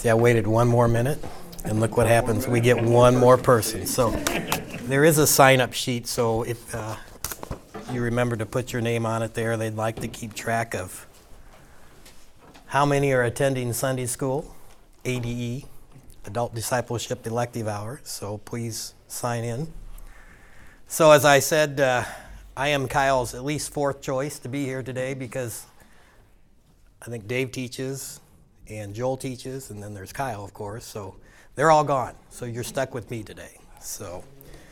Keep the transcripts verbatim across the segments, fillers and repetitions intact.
See, I waited one more minute, and look what happens. We get one more person. So there is a sign-up sheet, so if uh, you remember to put your name on it there, they'd like to keep track of how many are attending Sunday school, A D E, Adult Discipleship Elective Hour, so please sign in. So as I said, uh, I am Kyle's at least fourth choice to be here today because I think Dave teaches and Joel teaches, and then there's Kyle, of course, so they're all gone. So you're stuck with me today. So,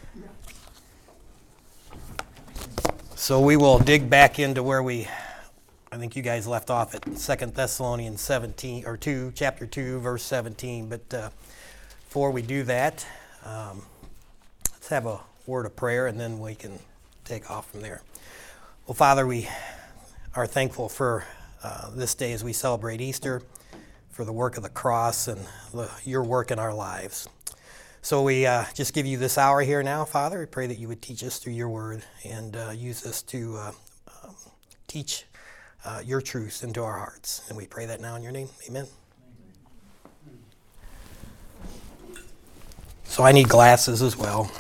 so we will dig back into where we, I think you guys left off at Second Thessalonians seventeen, or two, chapter two, verse seventeen. But uh, before we do that, um, let's have a word of prayer, and then we can take off from there. Well, Father, we are thankful for uh, this day as we celebrate Easter, for the work of the cross and the, your work in our lives. So we uh, just give you this hour here now, Father. We pray that you would teach us through your word and uh, use us to uh, um, teach uh, your truths into our hearts. And we pray that now in your name. Amen. So I need glasses as well.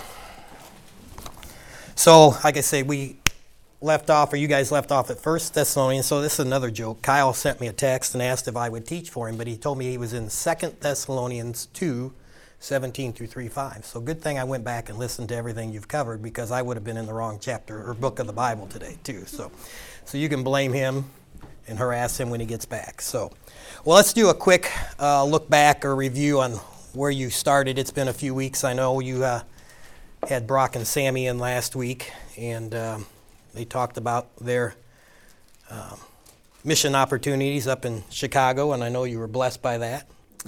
So, like I say, we left off, or you guys left off at First Thessalonians. So this is another joke. Kyle sent me a text and asked if I would teach for him, but he told me he was in Second Thessalonians two, seventeen through three five. So good thing I went back and listened to everything you've covered, because I would have been in the wrong chapter or book of the Bible today too. So, so you can blame him and harass him when he gets back. So, well, let's do a quick uh, look back or review on where you started. It's been a few weeks. I know you uh, had Brock and Sammy in last week, and um, they talked about their um, mission opportunities up in Chicago, and I know you were blessed by that.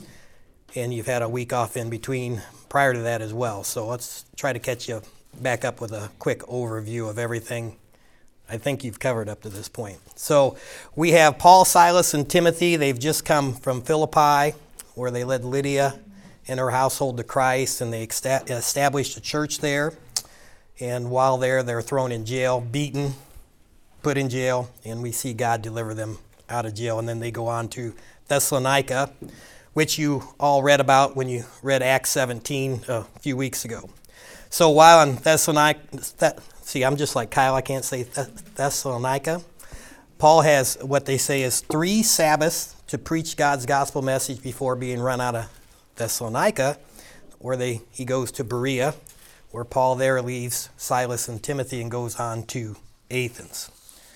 And you've had a week off in between prior to that as well. So let's try to catch you back up with a quick overview of everything I think you've covered up to this point. So we have Paul, Silas, and Timothy. They've just come from Philippi, where they led Lydia and her household to Christ, and they established a church there. And while there, they're thrown in jail, beaten, put in jail, and we see God deliver them out of jail. And then they go on to Thessalonica, which you all read about when you read Acts seventeen a few weeks ago. So while in Thessalonica, Th- see, I'm just like Kyle, I can't say Th- Thessalonica. Paul has what they say is three Sabbaths to preach God's gospel message before being run out of Thessalonica, where they he goes to Berea, where Paul there leaves Silas and Timothy and goes on to Athens.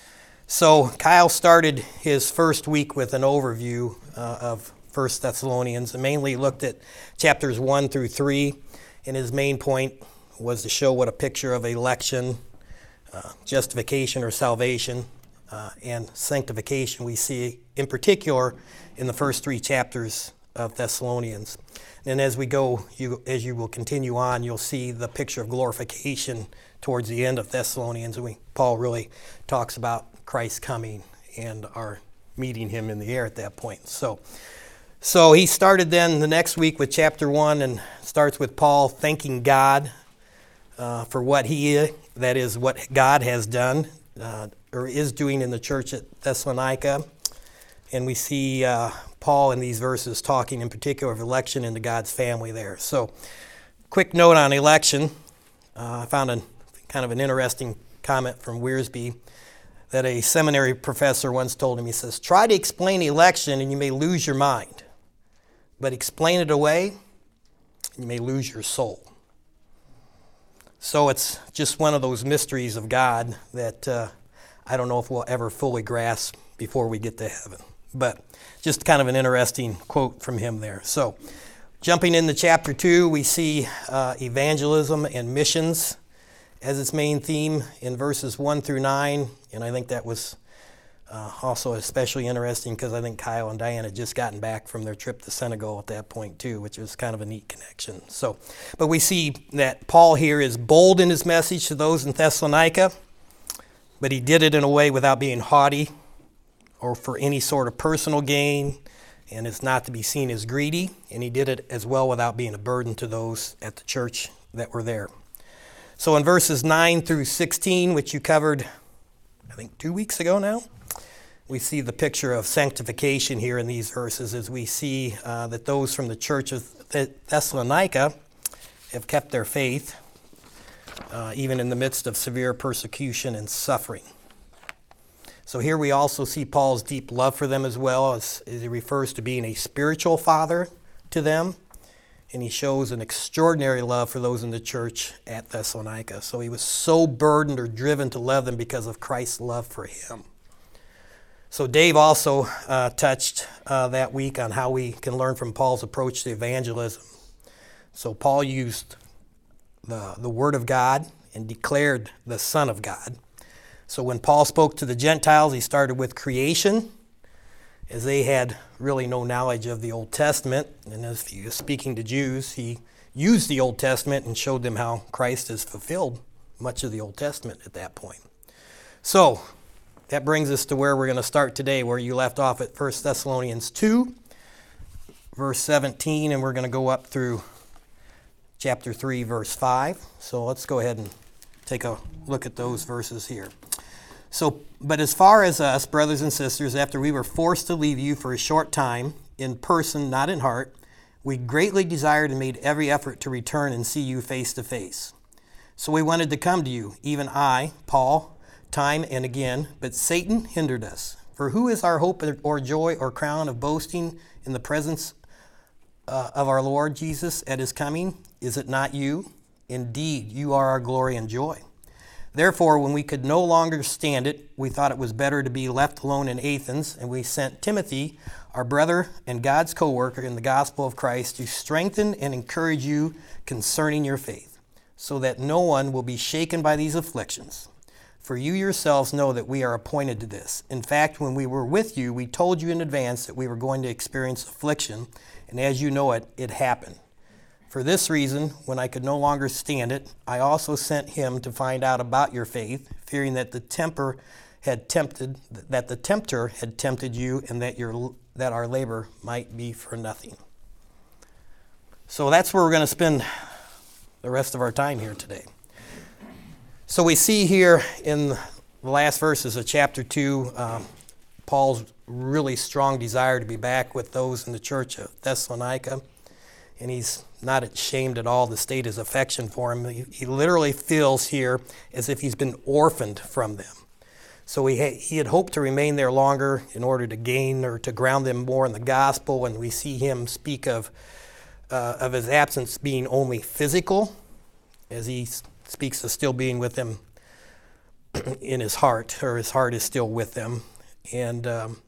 So Kyle started his first week with an overview uh, of First Thessalonians, and mainly looked at chapters one through three, and his main point was to show what a picture of election, uh, justification or salvation, uh, and sanctification we see in particular in the first three chapters of Thessalonians. And as we go, you, as you will continue on, you'll see the picture of glorification towards the end of Thessalonians. And we, Paul really talks about Christ coming and our meeting him in the air at that point. So, so he started then the next week with chapter one, and starts with Paul thanking God uh, for what he is, that is what God has done uh, or is doing in the church at Thessalonica. And we see uh, Paul in these verses talking in particular of election into God's family there. So, quick note on election. Uh, I found a kind of an interesting comment from Wiersbe that a seminary professor once told him. He says, "Try to explain election and you may lose your mind, but explain it away and you may lose your soul." So it's just one of those mysteries of God that uh, I don't know if we'll ever fully grasp before we get to heaven. But just kind of an interesting quote from him there. So jumping into chapter two, we see uh, evangelism and missions as its main theme in verses one through nine. And I think that was uh, also especially interesting because I think Kyle and Diane had just gotten back from their trip to Senegal at that point too, which was kind of a neat connection. So, but we see that Paul here is bold in his message to those in Thessalonica, but he did it in a way without being haughty or for any sort of personal gain, and it's not to be seen as greedy, and he did it as well without being a burden to those at the church that were there. So in verses nine through sixteen, which you covered, I think, two weeks ago now, we see the picture of sanctification here in these verses as we see uh, that those from the church of Thessalonica have kept their faith, uh, even in the midst of severe persecution and suffering. So here we also see Paul's deep love for them as well, as, as he refers to being a spiritual father to them, and he shows an extraordinary love for those in the church at Thessalonica. So he was so burdened or driven to love them because of Christ's love for him. So Dave also uh, touched uh, that week on how we can learn from Paul's approach to evangelism. So Paul used the, the Word of God and declared the Son of God. So when Paul spoke to the Gentiles, he started with creation, as they had really no knowledge of the Old Testament. And as he was speaking to Jews, he used the Old Testament and showed them how Christ has fulfilled much of the Old Testament at that point. So that brings us to where we're going to start today, where you left off at First Thessalonians two, verse seventeen, and we're going to go up through chapter three, verse five. So let's go ahead and take a look at those verses here. So, but as far as us, brothers and sisters, after we were forced to leave you for a short time, in person, not in heart, we greatly desired and made every effort to return and see you face to face. So we wanted to come to you, even I, Paul, time and again, but Satan hindered us. For who is our hope or joy or crown of boasting in the presence uh, of our Lord Jesus at his coming? Is it not you? Indeed, you are our glory and joy. Therefore, when we could no longer stand it, we thought it was better to be left alone in Athens, and we sent Timothy, our brother and God's co-worker in the gospel of Christ, to strengthen and encourage you concerning your faith, so that no one will be shaken by these afflictions. For you yourselves know that we are appointed to this. In fact, when we were with you, we told you in advance that we were going to experience affliction, and as you know it, it happened. For this reason, when I could no longer stand it, I also sent him to find out about your faith, fearing that the temper had tempted that the tempter had tempted you, and that your that our labor might be for nothing. So that's where we're going to spend the rest of our time here today. So we see here in the last verses of chapter two, um, Paul's really strong desire to be back with those in the church of Thessalonica. And he's not ashamed at all to state his affection for him. He, he literally feels here as if he's been orphaned from them. So he, ha- he had hoped to remain there longer in order to gain or to ground them more in the gospel. And we see him speak of, uh, of his absence being only physical, as he s- speaks of still being with them in his heart, or his heart is still with them. And um,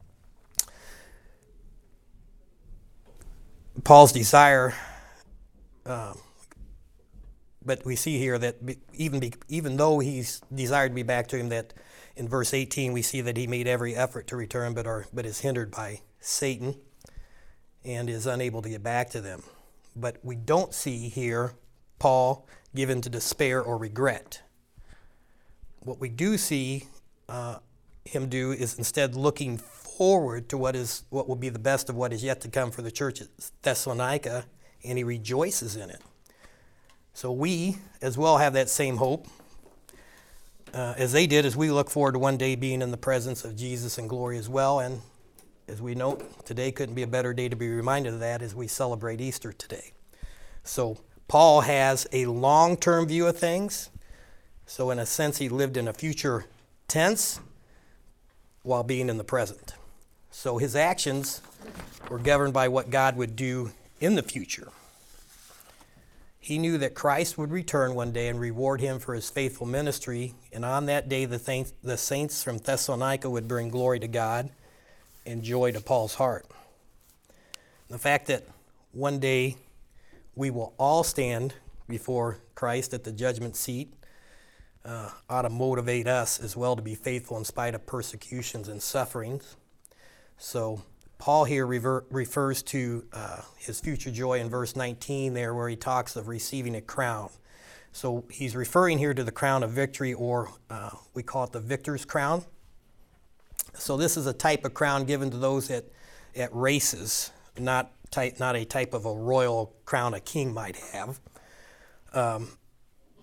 Paul's desire, um, but we see here that even be, even though he's desired to be back to him, that in verse eighteen we see that he made every effort to return, but are but is hindered by Satan and is unable to get back to them. But we don't see here Paul given to despair or regret. What we do see uh, him do is instead looking forward to what is what will be the best of what is yet to come for the church at Thessalonica, and he rejoices in it. So we as well have that same hope uh, as they did, as we look forward to one day being in the presence of Jesus in glory as well. And as we note, today couldn't be a better day to be reminded of that as we celebrate Easter today. So Paul has a long-term view of things. So in a sense, he lived in a future tense while being in the present. So his actions were governed by what God would do in the future. He knew that Christ would return one day and reward him for his faithful ministry, and on that day the, th- the saints from Thessalonica would bring glory to God and joy to Paul's heart. The fact that one day we will all stand before Christ at the judgment seat uh, ought to motivate us as well to be faithful in spite of persecutions and sufferings. So Paul here rever- refers to uh, his future joy in verse nineteen there, where he talks of receiving a crown. So he's referring here to the crown of victory, or uh, we call it the victor's crown. So this is a type of crown given to those at, at races, not type, not a type of a royal crown a king might have. Um,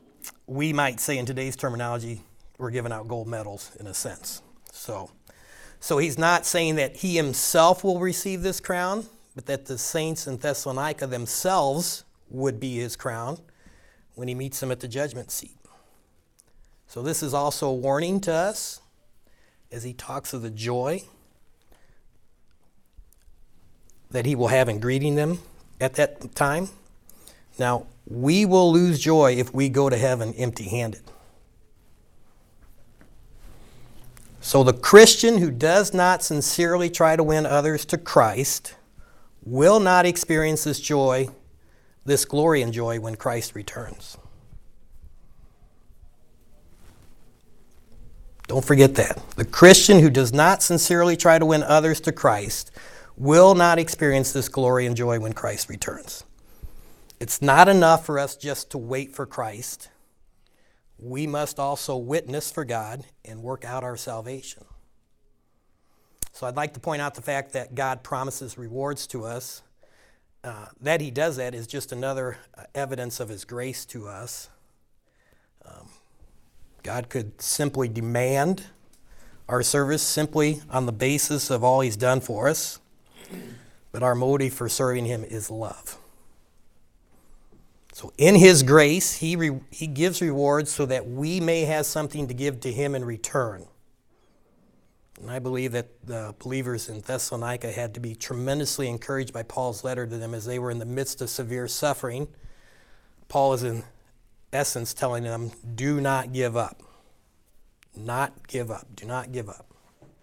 we might say in today's terminology, we're giving out gold medals in a sense. So So he's not saying that he himself will receive this crown, but that the saints in Thessalonica themselves would be his crown when he meets them at the judgment seat. So this is also a warning to us as he talks of the joy that he will have in greeting them at that time. Now, we will lose joy if we go to heaven empty-handed. So the Christian who does not sincerely try to win others to Christ will not experience this joy, this glory and joy when Christ returns. Don't forget that. The Christian who does not sincerely try to win others to Christ will not experience this glory and joy when Christ returns. It's not enough for us just to wait for Christ. We must also witness for God and work out our salvation. So I'd like to point out the fact that God promises rewards to us. Uh, that he does that is just another uh, evidence of his grace to us. Um, God could simply demand our service simply on the basis of all he's done for us, but our motive for serving him is love. So in his grace, he, re- he gives rewards so that we may have something to give to him in return. And I believe that the believers in Thessalonica had to be tremendously encouraged by Paul's letter to them as they were in the midst of severe suffering. Paul is in essence telling them, do not give up. Not give up. Do not give up.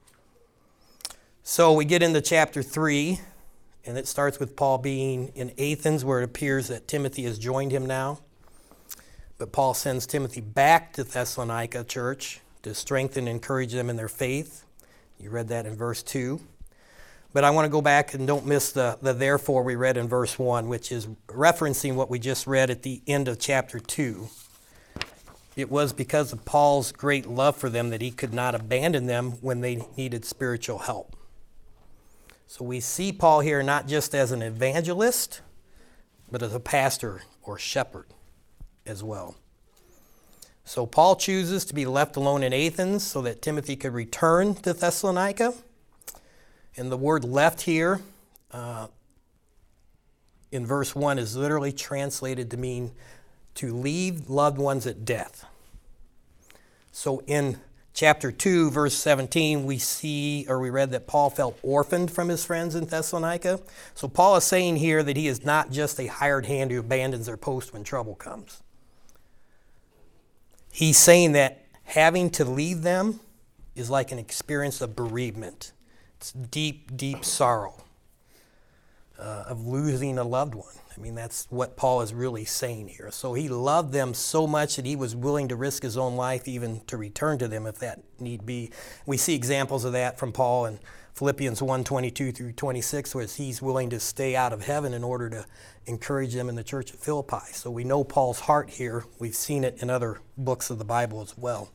So we get into chapter three, and it starts with Paul being in Athens, where it appears that Timothy has joined him now. But Paul sends Timothy back to Thessalonica church to strengthen and encourage them in their faith. You read that in verse two. But I want to go back and don't miss the, the therefore we read in verse one, which is referencing what we just read at the end of chapter two. It was because of Paul's great love for them that he could not abandon them when they needed spiritual help. So we see Paul here not just as an evangelist, but as a pastor or shepherd as well. So Paul chooses to be left alone in Athens so that Timothy could return to Thessalonica. And the word left here uh, in verse one is literally translated to mean to leave loved ones at death. So in chapter two, verse seventeen, we see, or we read that Paul felt orphaned from his friends in Thessalonica. So Paul is saying here that he is not just a hired hand who abandons their post when trouble comes. He's saying that having to leave them is like an experience of bereavement. It's deep, deep sorrow uh, of losing a loved one. I mean, that's what Paul is really saying here. So he loved them so much that he was willing to risk his own life even to return to them if that need be. We see examples of that from Paul in Philippians one, twenty-two through twenty-six, where he's willing to stay out of heaven in order to encourage them in the church at Philippi. So we know Paul's heart here. We've seen it in other books of the Bible as well.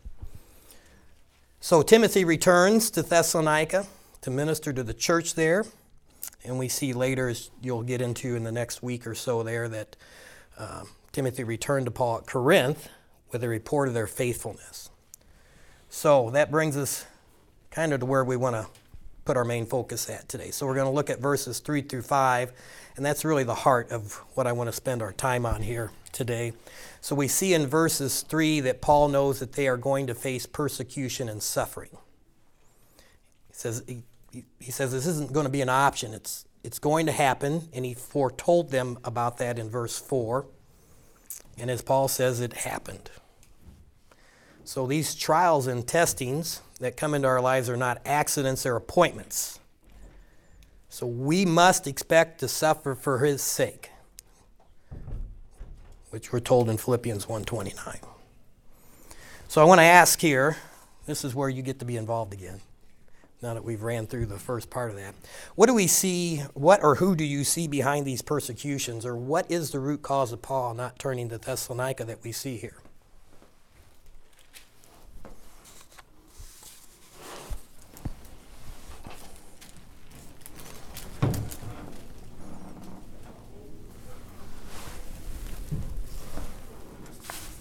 So Timothy returns to Thessalonica to minister to the church there. And we see later, as you'll get into in the next week or so there, that uh, Timothy returned to Paul at Corinth with a report of their faithfulness. So that brings us kind of to where we want to put our main focus at today. So we're going to look at verses three through five, and that's really the heart of what I want to spend our time on here today. So we see in verses three that Paul knows that they are going to face persecution and suffering. He says, he, he says this isn't going to be an option. It's, it's going to happen, and he foretold them about that in verse four. And as Paul says, it happened. So these trials and testings that come into our lives are not accidents, they're appointments. So we must expect to suffer for his sake, which we're told in Philippians one twenty-nine. So I want to ask here, this is where you get to be involved again, now that we've ran through the first part of that. What do we see, what or who do you see behind these persecutions, or what is the root cause of Paul not turning to Thessalonica that we see here?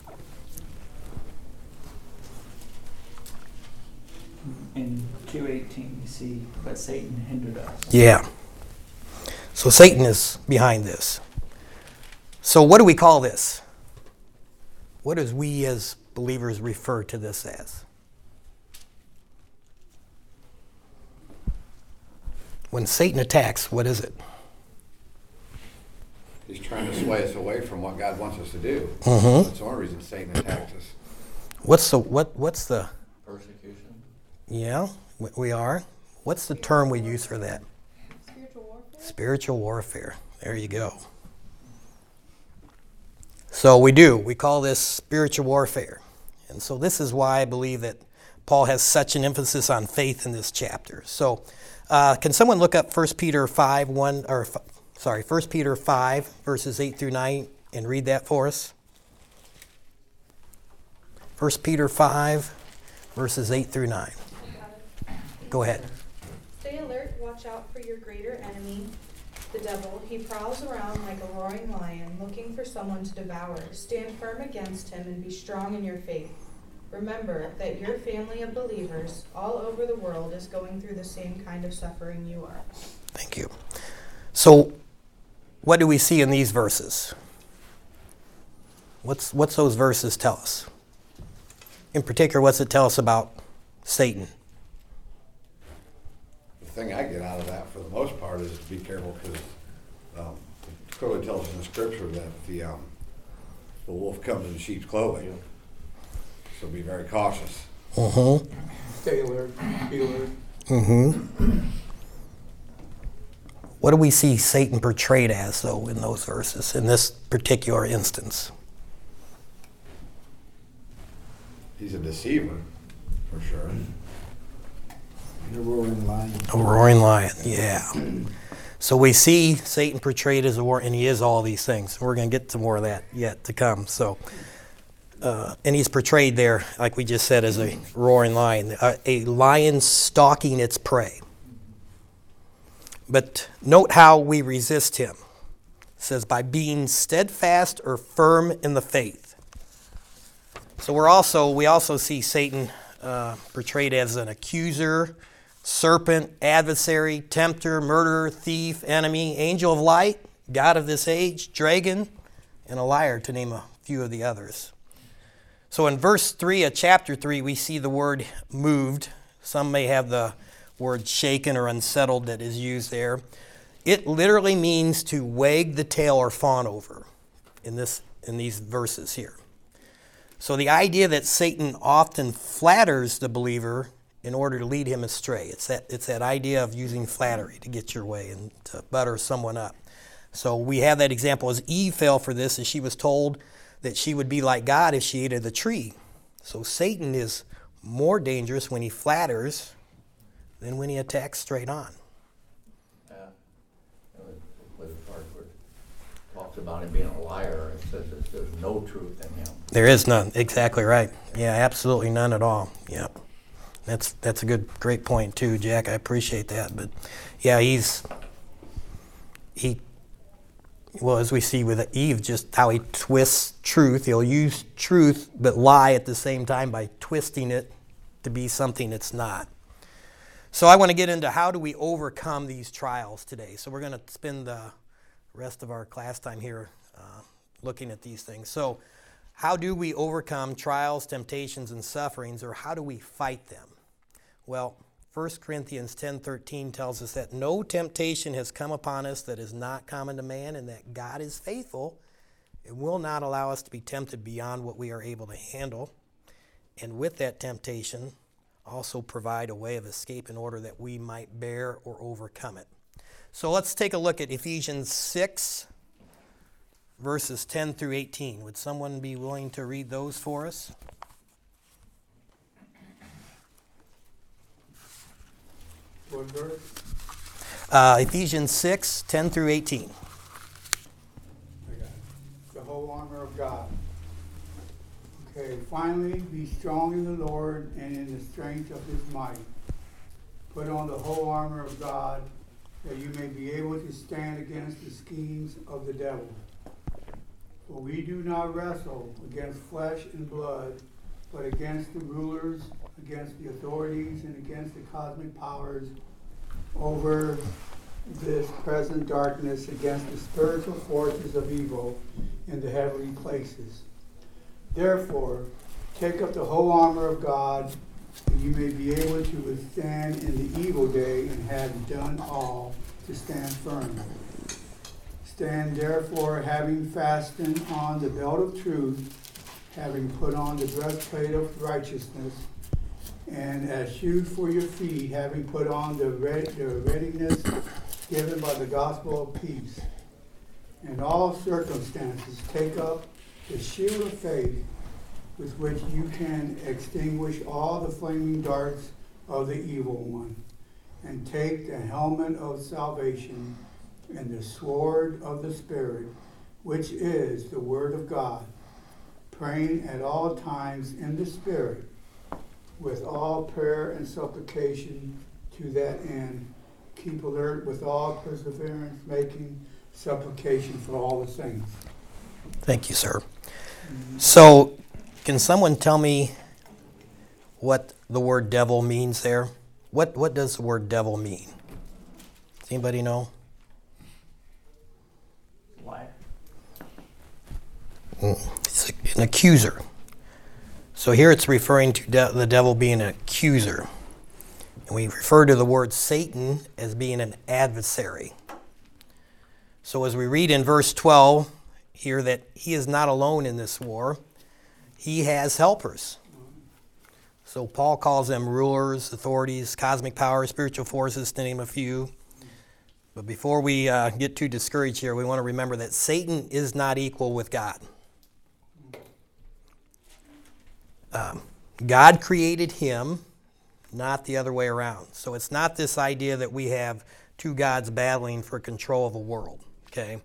In two eight eighteen, we see, but Satan hindered us. Yeah. So Satan is behind this. So what do we call this? What does we as believers refer to this as? When Satan attacks, what is it? He's trying to sway us away from what God wants us to do. Mm-hmm. That's the only reason Satan attacks us. What's the what? What's the? Persecution. Yeah, we- we are. What's the term we use for that? Spiritual warfare? Spiritual warfare. There you go. So we do. We call this spiritual warfare. And so this is why I believe that Paul has such an emphasis on faith in this chapter. So uh, can someone look up First Peter five, one, or f- sorry, First Peter five, verses eight through nine, and read that for us? First Peter five, verses eight through nine. Go ahead. Stay alert, watch out for your greater enemy, the devil. He prowls around like a roaring lion, looking for someone to devour. Stand firm against him and be strong in your faith. Remember that your family of believers all over the world is going through the same kind of suffering you are. Thank you. So what do we see in these verses? What's what's those verses tell us? In particular, what's it tell us about Satan? The thing I get out of that, for the most part, is to be careful, because um, it clearly tells us in the scripture that the um, the wolf comes in sheep's clothing. So be very cautious. Mm-hmm. Stay alert, be alert. Mm-hmm. What do we see Satan portrayed as, though, in those verses, in this particular instance? He's a deceiver, for sure. The roaring lion. A roaring lion, yeah. So we see Satan portrayed as a war, and he is all these things. We're going to get to more of that yet to come. So, uh, and he's portrayed there, like we just said, as a roaring lion, a, a lion stalking its prey. But note how we resist him. It says, by being steadfast or firm in the faith. So we're also we also see Satan uh, portrayed as an accuser, serpent, adversary, tempter, murderer, thief, enemy, angel of light, god of this age, dragon, and a liar, to name a few of the others. So in verse three of chapter three, we see the word moved. Some may have the word shaken or unsettled that is used there. It literally means to wag the tail or fawn over in this in these verses here. So the idea that Satan often flatters the believer in order to lead him astray. It's that it's that idea of using flattery to get your way and to butter someone up. So we have that example as Eve fell for this, as she was told that she would be like God if she ate of the tree. So Satan is more dangerous when he flatters than when he attacks straight on. Yeah. With the part where it talks about him being a liar, it says that there's no truth in him. There is none. Exactly right. Yeah, absolutely none at all. Yeah. That's that's a good, great point too, Jack. I appreciate that. But yeah, he's he well, as we see with Eve, just how he twists truth. He'll use truth but lie at the same time by twisting it to be something it's not. So I want to get into how do we overcome these trials today. So we're going to spend the rest of our class time here uh, looking at these things. So how do we overcome trials, temptations, and sufferings, or how do we fight them? Well, First Corinthians ten thirteen tells us that no temptation has come upon us that is not common to man, and that God is faithful and will not allow us to be tempted beyond what we are able to handle. And with that temptation, also provide a way of escape in order that we might bear or overcome it. So let's take a look at Ephesians six, verses ten through eighteen. Would someone be willing to read those for us? What verse? Uh, Ephesians six, ten through eighteen. I got it. The whole armor of God. Okay, finally, be strong in the Lord and in the strength of his might. Put on the whole armor of God, that you may be able to stand against the schemes of the devil. For we do not wrestle against flesh and blood, but against the rulers, against the authorities, and against the cosmic powers over this present darkness, against the spiritual forces of evil in the heavenly places. Therefore, take up the whole armor of God, that you may be able to withstand in the evil day, and have done all to stand firm. Stand therefore, having fastened on the belt of truth, having put on the breastplate of righteousness, and as shoes for your feet, having put on the, ready, the readiness given by the gospel of peace. In all circumstances, take up the shield of faith, with which you can extinguish all the flaming darts of the evil one, and take the helmet of salvation and the sword of the Spirit, which is the Word of God, praying at all times in the Spirit, with all prayer and supplication to that end. Keep alert with all perseverance, making supplication for all the saints. Thank you, sir. So, can someone tell me what the word devil means there? What what does the word devil mean? Does anybody know? Liar. It's an accuser. So here it's referring to de- the devil being an accuser. And we refer to the word Satan as being an adversary. So as we read in verse twelve here that he is not alone in this war, he has helpers. So Paul calls them rulers, authorities, cosmic powers, spiritual forces, to name a few. But before we uh, get too discouraged here, we want to remember that Satan is not equal with God. Um, God created him, not the other way around. So it's not this idea that we have two gods battling for control of a world, okay?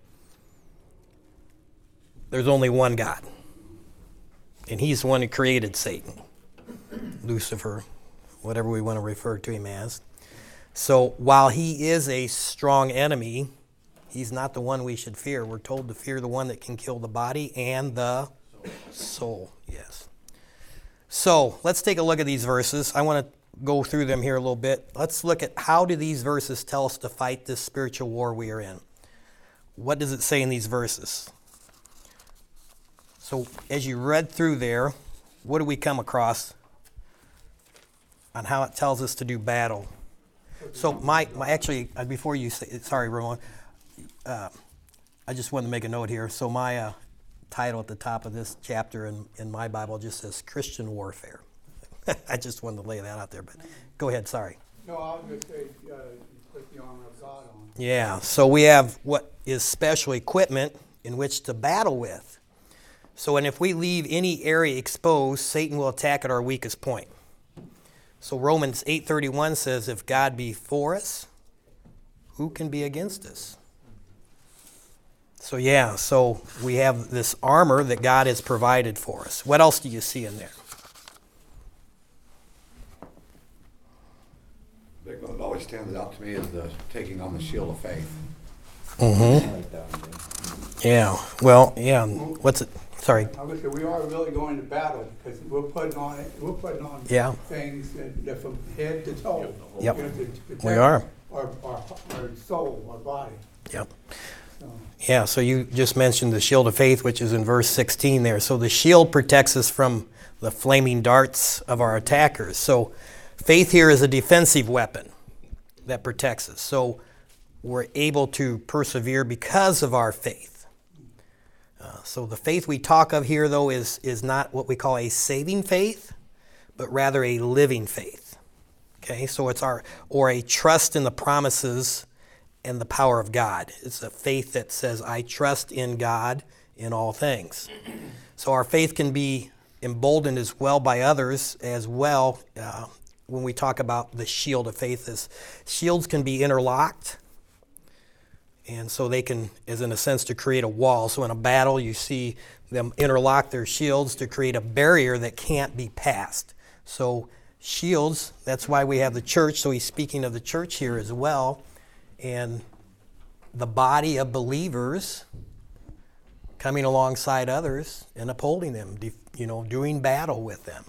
There's only one God. And he's the one who created Satan, Lucifer, whatever we want to refer to him as. So while he is a strong enemy, he's not the one we should fear. We're told to fear the one that can kill the body and the soul. Yes. So let's take a look at these verses. I want to go through them here a little bit. Let's look at how do these verses tell us to fight this spiritual war we are in. What does it say in these verses? So as you read through there, what do we come across on how it tells us to do battle? So my, my actually, uh, before you say, sorry, Rowan, uh, I just wanted to make a note here. So my uh, title at the top of this chapter in, in my Bible just says Christian warfare. I just wanted to lay that out there, but go ahead, sorry. No, I was going to say, uh, put the armor of God on. Yeah, so we have what is special equipment in which to battle with. So, and if we leave any area exposed, Satan will attack at our weakest point. So Romans eight thirty-one says, if God be for us, who can be against us? So yeah, so we have this armor that God has provided for us. What else do you see in there? Big one that always stands out to me is the taking on the shield of faith. Mm-hmm. I like that one, Dave. Yeah, well, yeah, what's it? Sorry. I would say we are really going to battle, because we're putting on it, we're putting on Yeah. things that, that from head to toe. Yep. You know, to- to protect We are. Our, our, our soul, our body. Yep. So, Yeah, so you just mentioned the shield of faith, which is in verse sixteen there. So the shield protects us from the flaming darts of our attackers. So faith here is a defensive weapon that protects us. So we're able to persevere because of our faith. Uh, so the faith we talk of here, though, is, is not what we call a saving faith, but rather a living faith. Okay, so it's our, or a trust in the promises and the power of God. It's a faith that says, I trust in God in all things. So our faith can be emboldened as well by others as well. Uh, when we talk about the shield of faith, is shields can be interlocked. And so they can, as in a sense, to create a wall. So in a battle, you see them interlock their shields to create a barrier that can't be passed. So shields, that's why we have the church. So he's speaking of the church here as well. And the body of believers coming alongside others and upholding them, you know, doing battle with them.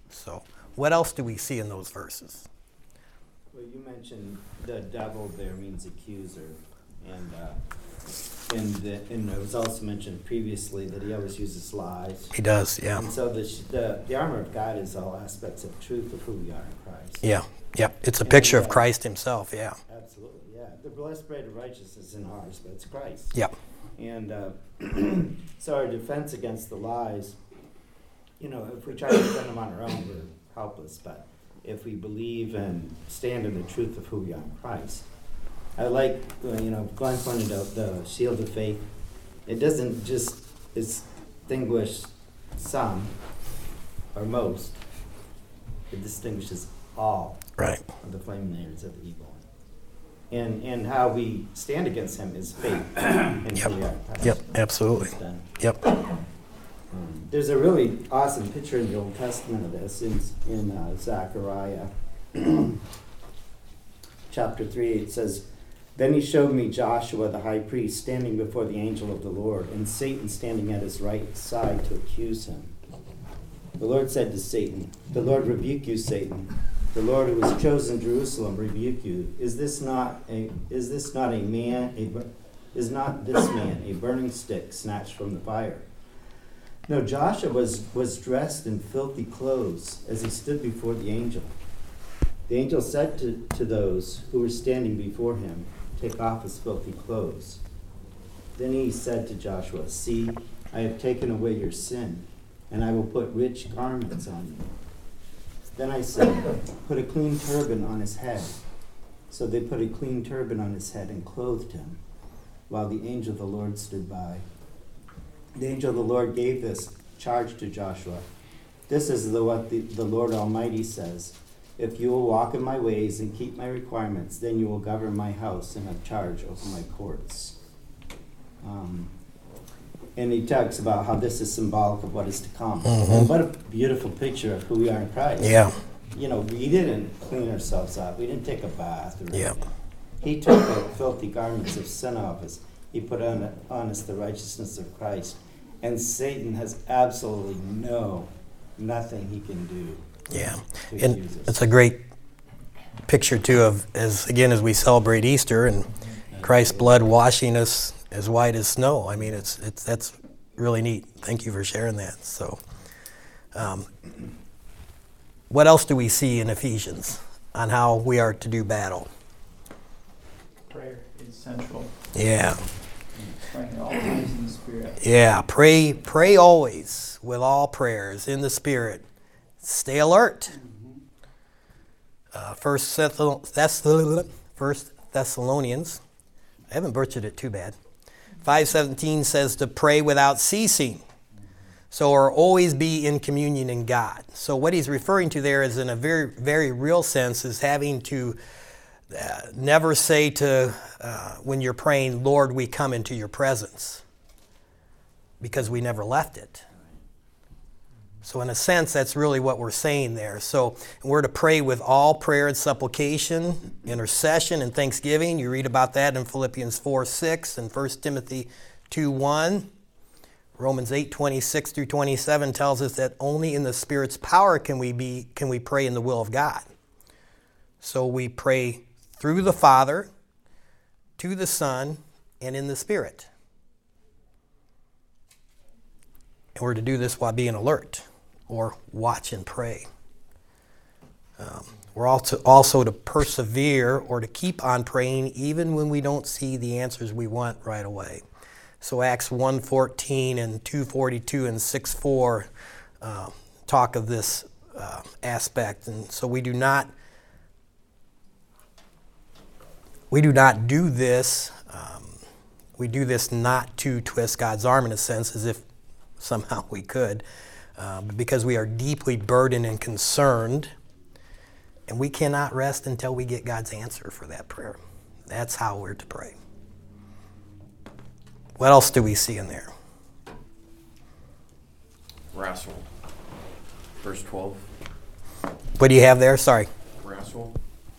So, what else do we see in those verses? Well, you mentioned the devil there means accuser, and uh, and the, and it was also mentioned previously that he always uses lies. He does, yeah. And so the, sh- the the armor of God is all aspects of truth of who we are in Christ. Yeah, yep. It's a And, picture of uh, Christ himself, yeah. Absolutely, yeah. The breastplate of righteousness in ours, but it's Christ. Yep. And uh, so our defense against the lies, you know, if we try to defend them on our own, we're helpless. But if we believe and stand in the truth of who we are in Christ, I like, uh, you know, Glenn pointed out the shield of faith. It doesn't just distinguish some or most. It distinguishes all Right. of the flaming arrows of the evil one. And and how we stand against him is faith in Yep. who we are. Yep, absolutely. It's done. Yep. Um, There's a really awesome picture in the Old Testament of this in in uh, Zechariah chapter three. It says, "Then he showed me Joshua the high priest standing before the angel of the Lord, and Satan standing at his right side to accuse him. The Lord said to Satan, 'The Lord rebuke you, Satan. The Lord who has chosen Jerusalem rebuke you. Is this not a is this not a man a bur- is not this man a burning stick snatched from the fire?' No, Joshua was, was dressed in filthy clothes as he stood before the angel. The angel said to, to those who were standing before him, 'Take off his filthy clothes.' Then he said to Joshua, 'See, I have taken away your sin, and I will put rich garments on you.' Then I said, 'Put a clean turban on his head.' So they put a clean turban on his head and clothed him, while the angel of the Lord stood by. The angel of the Lord gave this charge to Joshua. 'This is the, what the, the Lord Almighty says. If you will walk in my ways and keep my requirements, then you will govern my house and have charge over my courts.'" Um, and he talks about how this is symbolic of what is to come. Mhm. And what a beautiful picture of who we are in Christ. Yeah. You know, we didn't clean ourselves up. We didn't take a bath or Yeah. anything. He took the filthy garments of sin off us. He put on, on us the righteousness of Christ. And Satan has absolutely no, nothing he can do Yeah. to And accuse us. it's a great picture, too, of, as again, as we celebrate Easter and Christ's blood washing us as white as snow. I mean, it's it's that's really neat. Thank you for sharing that. So, um, what else do we see in Ephesians on how we are to do battle? Prayer is central. Yeah, Praying always in the Spirit. yeah. Pray, pray always with all prayers in the Spirit. Stay alert. Uh, First Thess- First Thessalonians. I haven't butchered it too bad. five seventeen says to pray without ceasing. So, or always be in communion in God. So what he's referring to there is, in a very, very real sense, is having to uh, never say to, uh, when you're praying, "Lord, we come into your presence," because we never left it. So in a sense, that's really what we're saying there. So we're to pray with all prayer and supplication, intercession, and thanksgiving. You read about that in Philippians four six and First Timothy two one. Romans eight twenty-six through twenty-seven tells us that only in the Spirit's power can we be can we pray in the will of God. So we pray through the Father, to the Son, and in the Spirit. And we're to do this while being alert, or watch and pray. Um, we're also, also to persevere or to keep on praying even when we don't see the answers we want right away. So Acts one fourteen and two forty-two and six four uh, talk of this uh, aspect. And so we do not we do not do this. Um, we do this not to twist God's arm, in a sense, as if somehow we could, uh, but because we are deeply burdened and concerned, and we cannot rest until we get God's answer for that prayer. That's how we're to pray. What else do we see in there? Wrestle. Verse twelve. What do you have there? Sorry. Wrestle.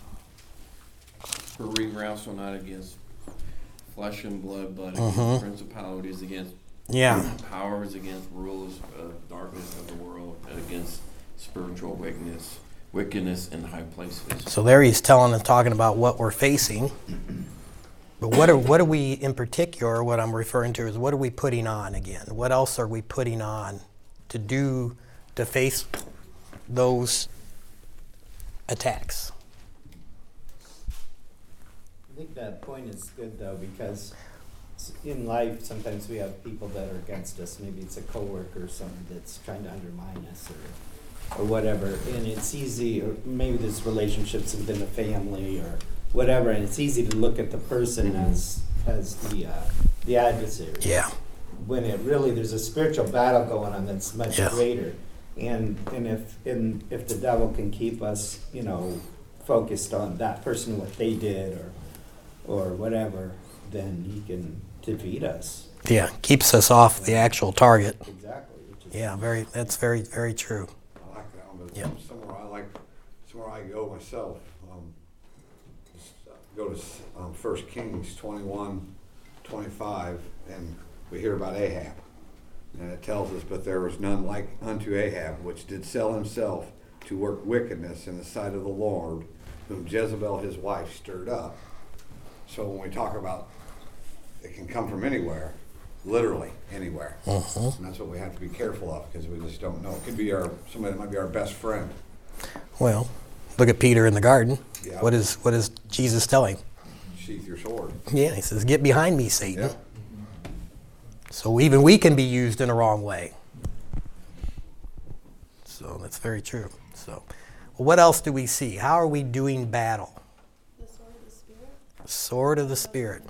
For we wrestle not against flesh and blood, but against Mhm. principalities, against Yeah. powers, against rulers of darkness of the world, and against spiritual wickedness, wickedness in high places. So there he's telling and talking about what we're facing. But what are what are we in particular, what I'm referring to is what are we putting on again? What else are we putting on to do to face those attacks? I think that point is good though, because s- in life sometimes we have people that are against us. Maybe it's a coworker or someone that's trying to undermine us or or whatever. And it's easy, or maybe there's relationships within a family or whatever, and it's easy to look at the person as as the uh, the adversary. Yeah. When it really there's a spiritual battle going on that's much Yeah. greater. And and if and if the devil can keep us, you know, focused on that person, what they did or or whatever, then he can defeat us. Yeah, keeps us off the actual target. Exactly. Which is Yeah, very that's very, very true. I like that one, but Yeah. somewhere I like, somewhere I go myself, um, just, uh, go to, um, First Kings twenty-one, twenty-five, and we hear about Ahab. And it tells us, but there was none like unto Ahab, which did sell himself to work wickedness in the sight of the Lord, whom Jezebel his wife stirred up. So when we talk about, it can come from anywhere, literally anywhere. Mhm. And that's what we have to be careful of, because we just don't know. It could be our, somebody that might be our best friend. Well, look at Peter in the garden. Yeah. What is what is Jesus telling? Sheath your sword. Yeah, he says, "Get behind me, Satan." Yeah. So even we can be used in a wrong way. So that's very true. So, well, what else do we see? How are we doing battle? The sword of the Spirit. Sword of the Spirit.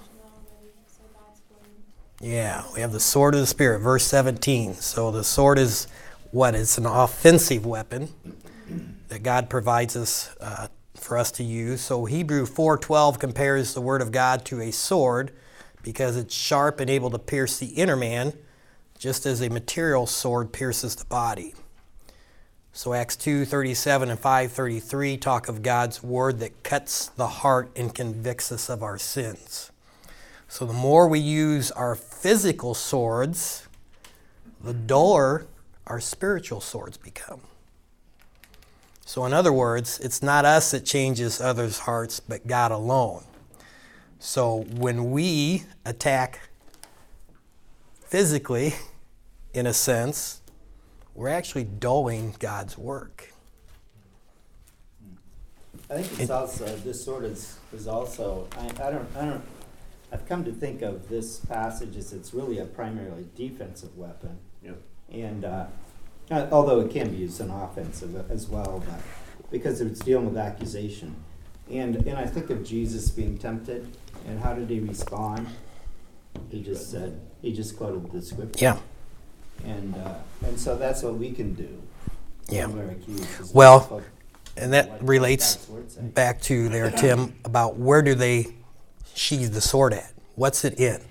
Yeah, we have the sword of the Spirit, verse seventeen. So the sword is what? It's an offensive weapon that God provides us uh, for us to use. So Hebrew four twelve compares the word of God to a sword because it's sharp and able to pierce the inner man, just as a material sword pierces the body. So Acts two thirty-seven and five thirty-three talk of God's word that cuts the heart and convicts us of our sins. So the more we use our physical swords, the duller our spiritual swords become. So in other words, it's not us that changes others' hearts, but God alone. So when we attack physically, in a sense, we're actually dulling God's work. I think it's also, this sword is, is also, I, I don't, I don't, I've come to think of this passage as it's really a primarily defensive weapon. Yep. And, uh, uh, although it can be used in offensive as well, but because it's dealing with accusation. And, and I think of Jesus being tempted, and how did he respond? He just said, he just quoted the scripture. Yeah, And, uh, and so that's what we can do. yeah. when we're accused, is Well, quote And that what relates God's word say. back to there, Tim, about where do they sheathe the sword at? What's it in?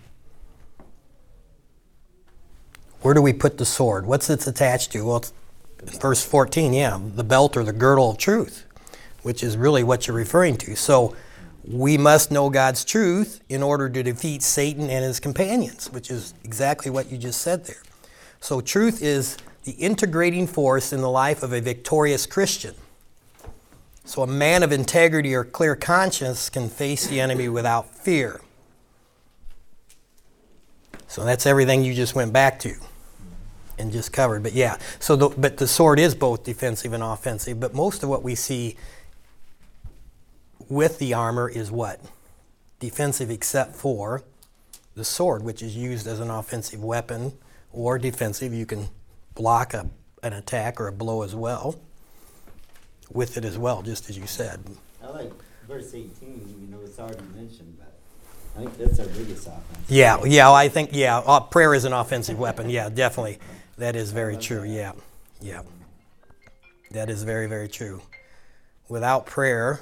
Where do we put the sword? What's it attached to? Well, it's in verse fourteen, yeah, the belt or the girdle of truth, which is really what you're referring to. So we must know God's truth in order to defeat Satan and his companions, which is exactly what you just said there. So truth is the integrating force in the life of a victorious Christian. So a man of integrity or clear conscience can face the enemy without fear. So that's everything you just went back to and just covered. But yeah, so the, but the sword is both defensive and offensive. But most of what we see with the armor is what? Defensive, except for the sword, which is used as an offensive weapon, or defensive. You can block a, an attack or a blow as well with it as well, just as you said. I like verse eighteen, you know, it's already mentioned, but I think that's our biggest offense. Yeah, yeah, I think, yeah, uh, prayer is an offensive weapon. Yeah, definitely. That is very true. Yeah, yeah. That is very, very true. Without prayer,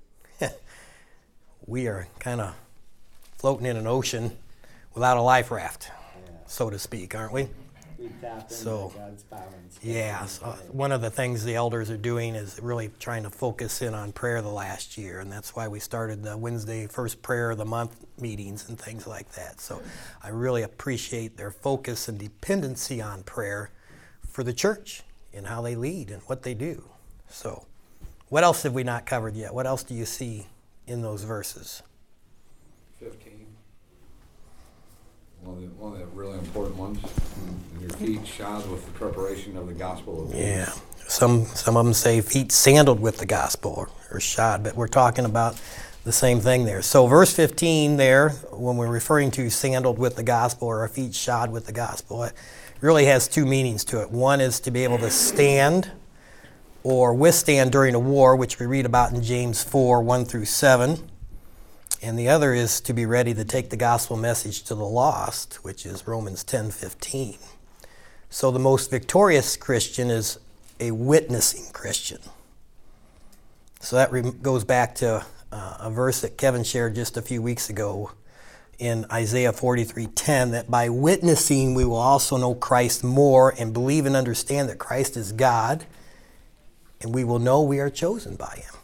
we are kind of floating in an ocean without a life raft, Yeah. so to speak, aren't we? We tap into So, God's power and stuff. Yeah, so uh, one of the things the elders are doing is really trying to focus in on prayer the last year, and that's why we started the Wednesday first prayer of the month meetings and things like that. So I really appreciate their focus and dependency on prayer for the church in how they lead and what they do. So, what else have we not covered yet? What else do you see in those verses? Fifteen. One of the, one of the really important ones. And your feet shod with the preparation of the gospel of peace. Yeah. Some some of them say feet sandaled with the gospel or, or shod, but we're talking about the same thing there. So verse fifteen there, when we're referring to sandaled with the gospel or our feet shod with the gospel, it really has two meanings to it. One is to be able to stand or withstand during a war, which we read about in James four, one through seven. And the other is to be ready to take the gospel message to the lost, which is Romans ten fifteen. So the most victorious Christian is a witnessing Christian. So that re- goes back to uh, a verse that Kevin shared just a few weeks ago in Isaiah forty-three ten, that by witnessing we will also know Christ more and believe and understand that Christ is God, and we will know we are chosen by him.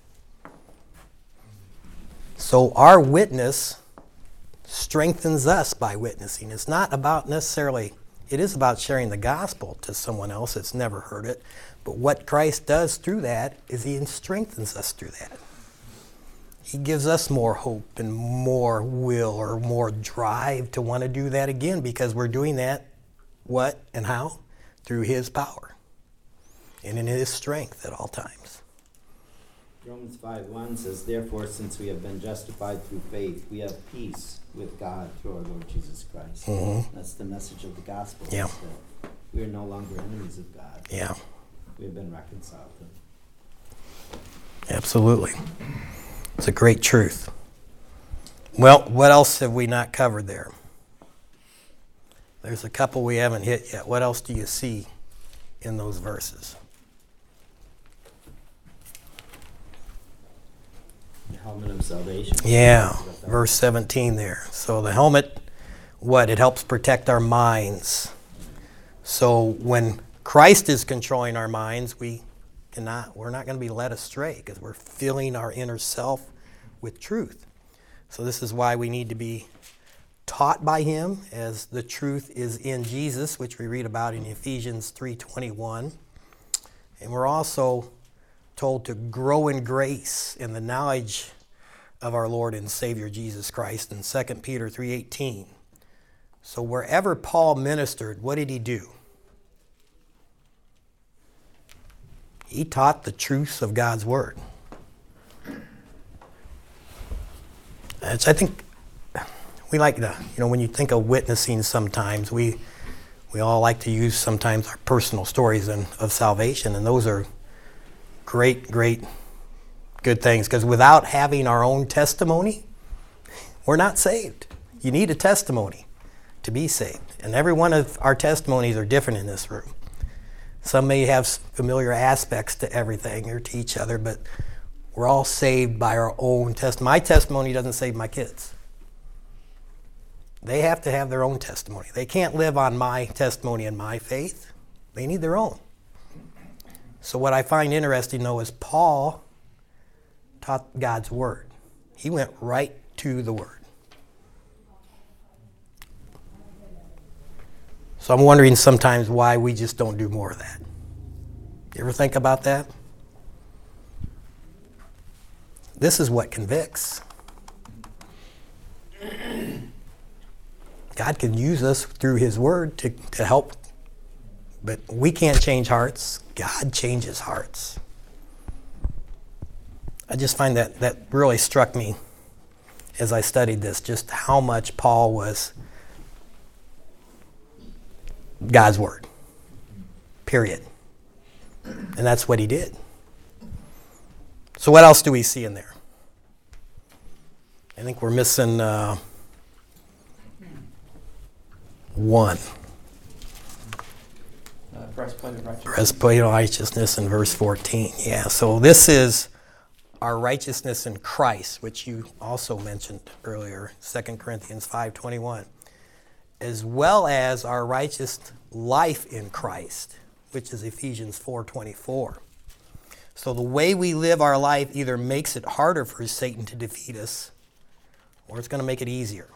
So our witness strengthens us by witnessing. It's not about necessarily, it is about sharing the gospel to someone else that's never heard it. But what Christ does through that is he strengthens us through that. He gives us more hope and more will or more drive to want to do that again, because we're doing that, what and how? Through his power and in his strength at all times. Romans five one says, therefore, since we have been justified through faith, we have peace with God through our Lord Jesus Christ. Mm-hmm. That's the message of the gospel. Yeah. Is that we are no longer enemies of God. Yeah, We have been reconciled to him. absolutely. It's a great truth. Well, what else have we not covered there? There's a couple we haven't hit yet. What else do you see in those verses? The helmet of salvation. Yeah, verse seventeen there. So the helmet, what? It helps protect our minds. So when Christ is controlling our minds, we cannot, we're not going to be led astray because we're filling our inner self with truth. So this is why we need to be taught by him, as the truth is in Jesus, which we read about in Ephesians three twenty-one. And we're also told to grow in grace in the knowledge of our Lord and Savior Jesus Christ in Second Peter three eighteen. So wherever Paul ministered, what did he do? He taught the truths of God's Word. It's, I think we like to, you know, when you think of witnessing sometimes, we we all like to use sometimes our personal stories and, of salvation, and those are great, great, good things, because without having our own testimony, we're not saved. You need a testimony to be saved. And every one of our testimonies are different in this room. Some may have familiar aspects to everything or to each other, but we're all saved by our own testimony. My testimony doesn't save my kids. They have to have their own testimony. They can't live on my testimony and my faith. They need their own. So what I find interesting, though, is Paul taught God's Word. He went right to the Word. So I'm wondering sometimes why we just don't do more of that. You ever think about that? This is what convicts. God can use us through his Word to, to help, but we can't change hearts. God changes hearts. I just find that that really struck me as I studied this, just how much Paul was God's Word, period. And that's what he did. So what else do we see in there? I think we're missing uh, one. Uh, breastplate of righteousness. Breastplate of righteousness in verse fourteen. Yeah, so this is our righteousness in Christ, which you also mentioned earlier, Second Corinthians five twenty-one, as well as our righteous life in Christ, which is Ephesians four twenty-four. So the way we live our life either makes it harder for Satan to defeat us, or it's going to make it easier.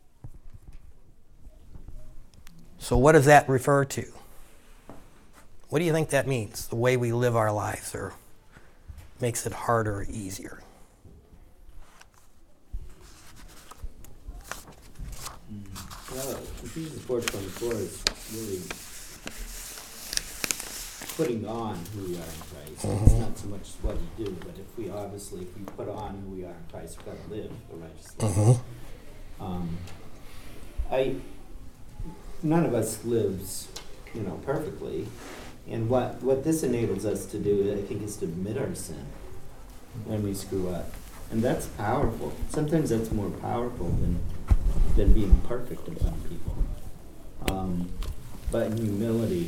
So what does that refer to? What do you think that means? The way we live our lives, or makes it harder or easier? Well, Ephesians four twenty-four is really putting on who we are in Christ. Mhm. It's not so much what you do, but if we obviously, if we put on who we are in Christ, we've got to live a righteous life. Mm-hmm. Um, I, none of us lives, you know, perfectly. And what, what this enables us to do, I think, is to admit our sin when we screw up. And that's powerful. Sometimes that's more powerful than, than being perfect in front of people. Um, but in humility,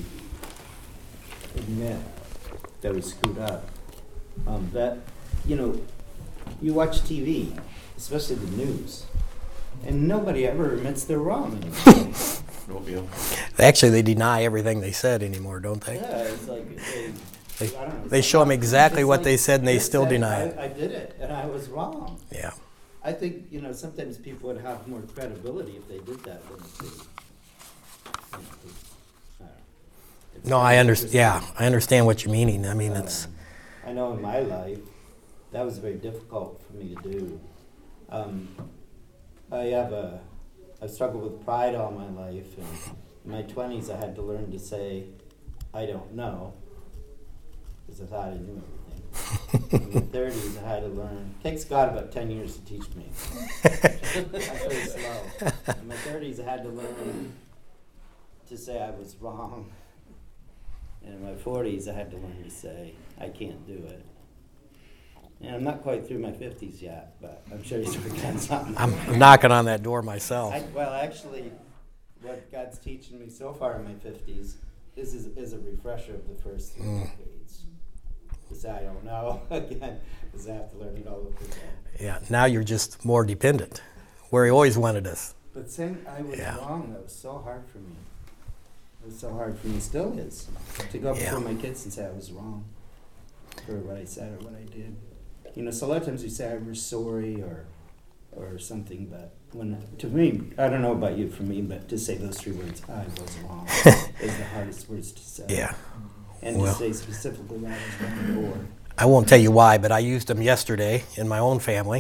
admit that we screwed up. Um, that, you know, you watch T V, especially the news, and nobody ever admits they're wrong anymore. No deal. Actually, they deny everything they said anymore, don't they? Yeah, it's like they, They, I don't know, it's they like- show them exactly it's what like, they said, and they "Yes, still I- deny I, it. I did it, and I was wrong. Yeah. I think, you know, sometimes people would have more credibility if they did that than if they. You know, 'cause, I don't know. It's No, kind I of understand. Yeah, interesting. I understand what you're meaning. I mean, it's Um, I know in my life, that was very difficult for me to do. Um, I have a, I've struggled with pride all my life, and in my twenties I had to learn to say, I don't know, because I thought I knew everything. In my thirties I had to learn, it takes God about ten years to teach me. I'm very slow. In my thirties I had to learn to say I was wrong. And in my forties, I had to learn to say, I can't do it. And I'm not quite through my fifties yet, but I'm sure he's working on something. I'm, I'm knocking on that door myself. I, well, actually, what God's teaching me so far in my fifties is, is, is a refresher of the first three Mm. decades. To say I don't know, again, because I have to learn it all over again. Yeah. Now you're just more dependent, where he always wanted us. But saying I was Yeah. wrong, that was so hard for me. It was so hard for me, still is, to go up Yeah. before my kids and say I was wrong for what I said or what I did. You know, so a lot of times we say we're sorry or or something, but when, to me, I don't know about you, for me, but to say those three words, I was wrong, is the hardest words to say. Yeah. And Well. to say specifically when I was wrong before. I won't tell you why, but I used them yesterday in my own family.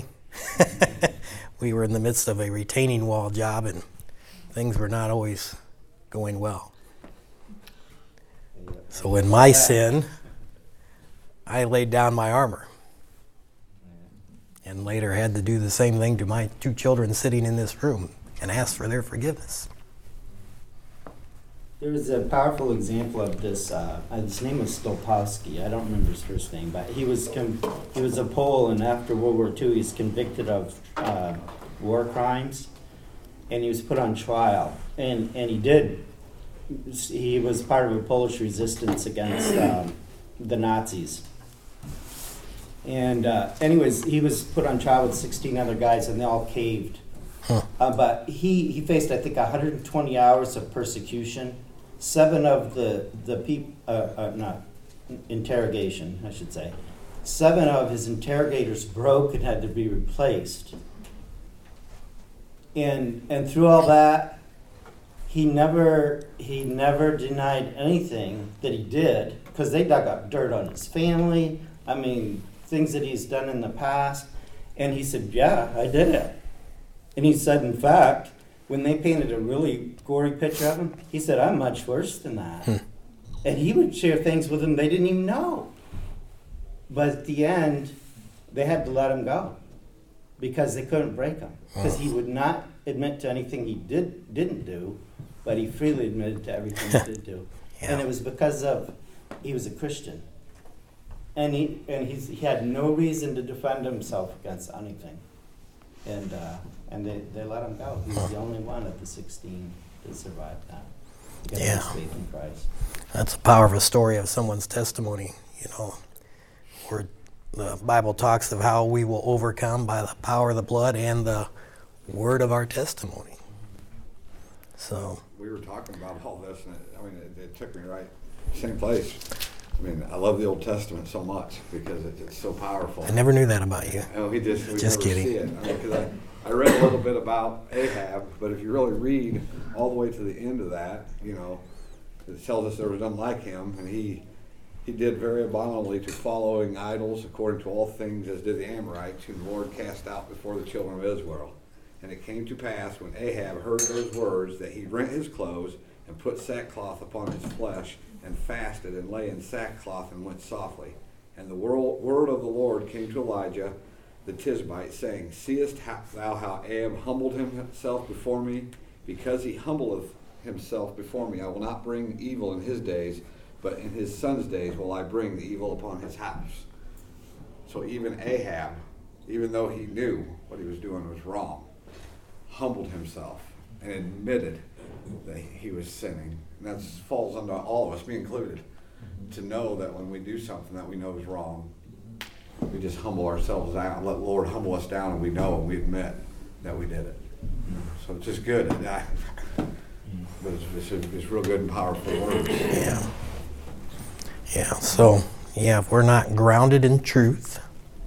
We were in the midst of a retaining wall job, and things were not always going well. So in my sin, I laid down my armor, and later had to do the same thing to my two children sitting in this room and ask for their forgiveness. There was a powerful example of this. Uh, uh, his name was Stolpowski. I don't remember his first name, but he was com- he was a Pole, and after World War Two, he was convicted of uh, war crimes, and he was put on trial. And and he did. He was part of a Polish resistance against um, the Nazis. And uh, anyways, he was put on trial with sixteen other guys, and they all caved. Huh. Uh, but he, he faced, I think, one hundred twenty hours of persecution. Seven of the the peop, uh, uh, not interrogation, I should say. Seven of his interrogators broke and had to be replaced. And and through all that, he never he never denied anything that he did, because they dug up dirt on his family. I mean, things that he's done in the past. And he said, "Yeah, I did it." And he said, in fact, when they painted a really gory picture of him, he said, "I'm much worse than that." Hmm. And he would share things with them they didn't even know. But at the end, they had to let him go because they couldn't break him. Because he would not admit to anything he did, didn't do, but he freely admitted to everything he did do. Yeah. And it was because of, he was a Christian. And he and he's, he had no reason to defend himself against anything. And uh, and they, they let him go. He was the only one of the sixteen that survived that. Because of his Yeah. faith in Christ. That's a powerful story of someone's testimony, you know, where the Bible talks of how we will overcome by the power of the blood and the word of our testimony. So, We were talking about all this, and it, I mean, it, it took me right, same place. I mean, I love the Old Testament so much because it, it's so powerful. I never knew that about you. Oh, he just, we Just never kidding. see it. I mean, 'cause I, I read a little bit about Ahab, but if you really read all the way to the end of that, you know, It tells us there was none like him, and he he did very abominably to following idols according to all things as did the Amorites, whom the Lord cast out before the children of Israel. And it came to pass, when Ahab heard those words, that he rent his clothes and put sackcloth upon his flesh, and fasted, and lay in sackcloth, and went softly. And the word of the Lord came to Elijah the Tishbite, saying, Seest thou how Ahab humbled himself before me? Because he humbleth himself before me, I will not bring evil in his days, but in his son's days will I bring the evil upon his house. So even Ahab, even though he knew what he was doing was wrong, humbled himself and admitted that he was sinning. And that falls under all of us, me included, to know that when we do something that we know is wrong, we just humble ourselves down, let the Lord humble us down, and we know and we admit that we did it. So it's just good. I, but it's, it's, it's real good and powerful words. Yeah. Yeah, so, yeah, if we're not grounded in truth,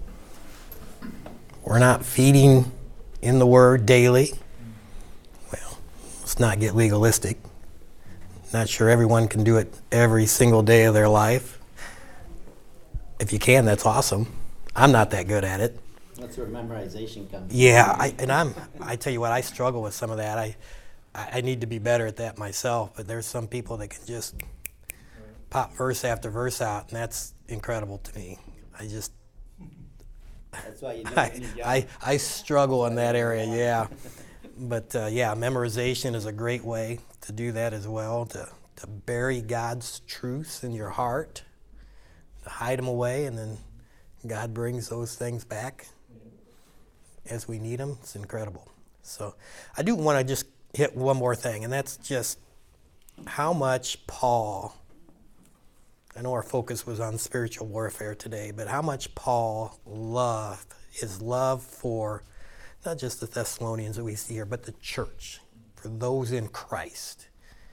we're not feeding in the Word daily, well, let's not get legalistic. Not sure everyone can do it every single day of their life. If you can, that's awesome. I'm not that good at it. That's where memorization comes. Yeah, I, and I'm. I tell you what, I struggle with some of that. I, I need to be better at that myself. But there's some people that can just pop verse after verse out, and that's incredible to me. I just. That's why you do it I, when you're young. I I struggle in that area. Yeah, but uh, yeah, memorization is a great way to do that as well. To to bury God's truths in your heart, to hide them away, and then God brings those things back as we need them. It's incredible. So I do want to just hit one more thing, and that's just how much Paul, I know our focus was on spiritual warfare today, but how much Paul loved, his love for not just the Thessalonians that we see here, but the church, for those in Christ.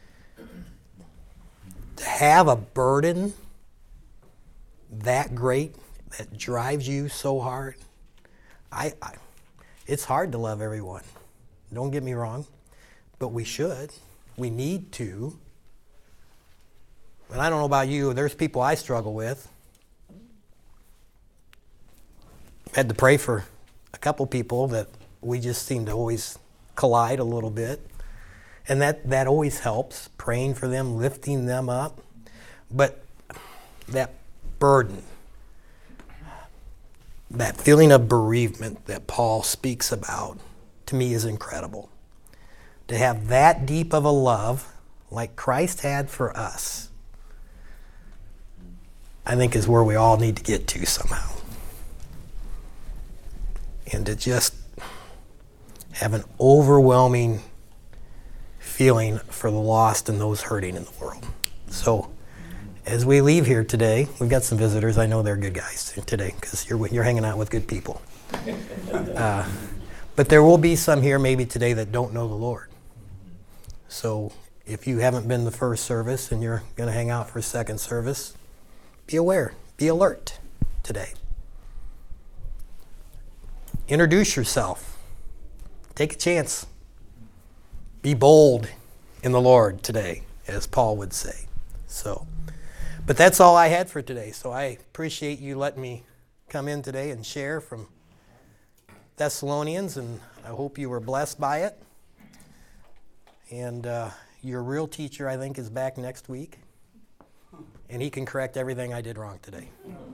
To have a burden that great, that drives you so hard, I, I it's hard to love everyone. Don't get me wrong, but we should. We need to. And I don't know about you, there's people I struggle with. Had to pray for a couple people that we just seem to always collide a little bit. And that, that always helps, praying for them, lifting them up. But that burden, that feeling of bereavement that Paul speaks about, to me is incredible. To have that deep of a love, like Christ had for us, I think is where we all need to get to somehow. And to just have an overwhelming feeling for the lost and those hurting in the world. So, as we leave here today, we've got some visitors. I know they're good guys today because you're you're hanging out with good people. Uh, but there will be some here maybe today that don't know the Lord. So if you haven't been the first service and you're going to hang out for second service, be aware, be alert today. Introduce yourself. Take a chance. Be bold in the Lord today, as Paul would say. So. But that's all I had for today. So I appreciate you letting me come in today and share from Thessalonians, and I hope you were blessed by it. And uh, your real teacher, I think, is back next week, and he can correct everything I did wrong today.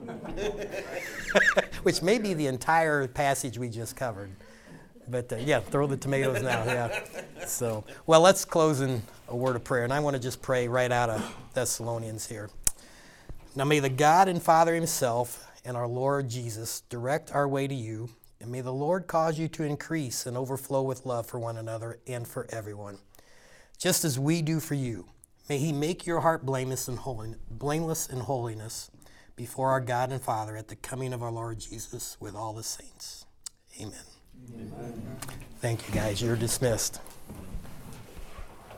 Which may be the entire passage we just covered. But uh, yeah, throw the tomatoes now, yeah. So, well, let's close in a word of prayer, and I want to just pray right out of Thessalonians here. Now may the God and Father himself and our Lord Jesus direct our way to you, and may the Lord cause you to increase and overflow with love for one another and for everyone, just as we do for you. May he make your heart blameless and holy, blameless in holiness before our God and Father at the coming of our Lord Jesus with all the saints. Amen. Amen. Thank you, guys. You're dismissed.